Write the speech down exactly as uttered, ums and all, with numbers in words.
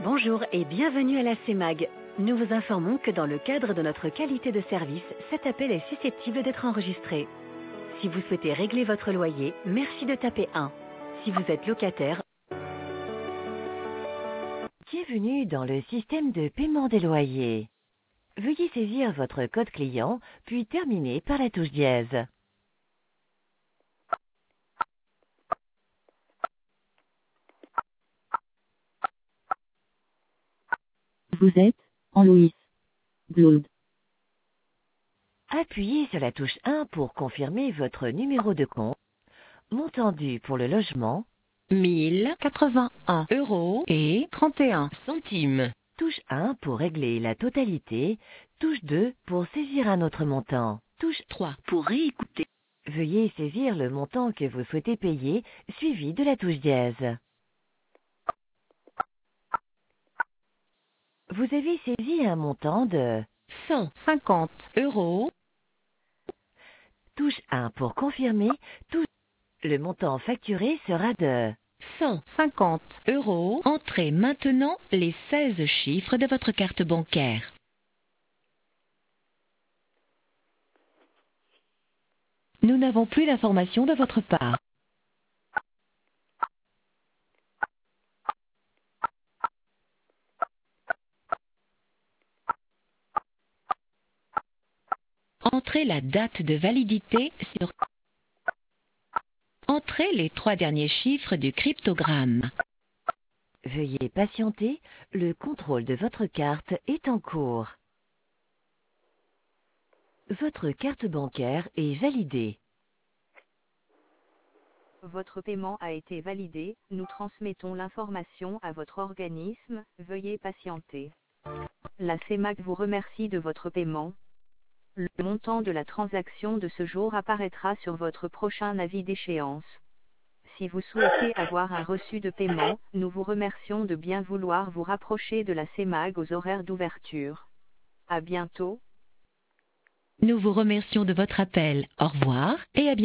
Bonjour et bienvenue à la CEMAG. Nous vous informons que dans le cadre de notre qualité de service, cet appel est susceptible d'être enregistré. Si vous souhaitez régler votre loyer, merci de taper un. Si vous êtes locataire, bienvenue dans le système de paiement des loyers. Veuillez saisir votre code client, puis terminer par la touche dièse. Vous êtes en Louis. Claude. Appuyez sur la touche un pour confirmer votre numéro de compte. Montant dû pour le logement, mille quatre-vingt-un euros et trente et un centimes. touche un pour régler la totalité, touche deux pour saisir un autre montant, touche trois pour réécouter. veuillez saisir le montant que vous souhaitez payer, suivi de la touche dièse. Vous avez saisi un montant de cent cinquante euros. touche un pour confirmer, touche. Le montant facturé sera de cent cinquante euros. Entrez maintenant les seize chiffres de votre carte bancaire. Nous n'avons plus d'informations de votre part. Entrez la date de validité sur... Entrez les trois derniers chiffres du cryptogramme. Veuillez patienter, le contrôle de votre carte est en cours. Votre carte bancaire est validée. Votre paiement a été validé, nous transmettons l'information à votre organisme, veuillez patienter. La CEMAG vous remercie de votre paiement. Le montant de la transaction de ce jour apparaîtra sur votre prochain avis d'échéance. Si vous souhaitez avoir un reçu de paiement, nous vous remercions de bien vouloir vous rapprocher de la CEMAG aux horaires d'ouverture. À bientôt. Nous vous remercions de votre appel. Au revoir et à bientôt.